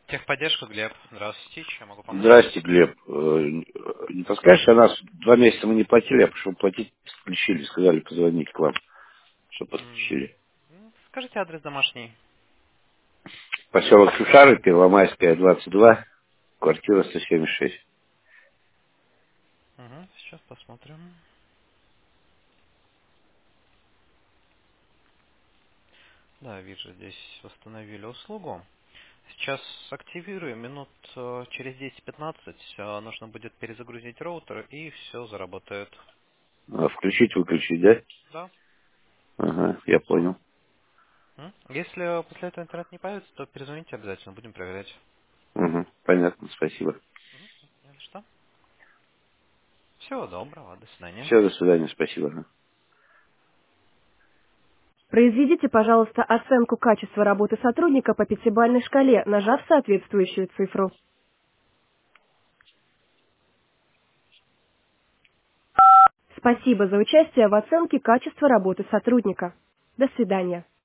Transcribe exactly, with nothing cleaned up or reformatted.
Техподдержка, Глеб. Здравствуйте, чем могу помочь? Здрасте, Глеб. Э, Не подскажете, а нас два месяца мы не платили, а пошел платить, подключили, сказали позвонить к вам, чтобы М, подключили. ну, Скажите адрес домашний. Поселок Шушары, Первомайская, двадцать два, квартира сто семьдесят шесть. Мгм, сейчас посмотрим. Да, вижу, здесь восстановили услугу. Сейчас активируем, минут э, через десять-пятнадцать э, нужно будет перезагрузить роутер, и все заработает. А, включить, выключить, да? Да. Ага, я понял. М? Если после этого интернет не появится, то перезвоните обязательно, будем проверять. Угу, понятно, спасибо. Мгм, не за что. Всего доброго, до свидания. Все, до свидания, спасибо. Произведите, пожалуйста, оценку качества работы сотрудника по пятибалльной шкале, нажав соответствующую цифру. Спасибо за участие в оценке качества работы сотрудника. До свидания.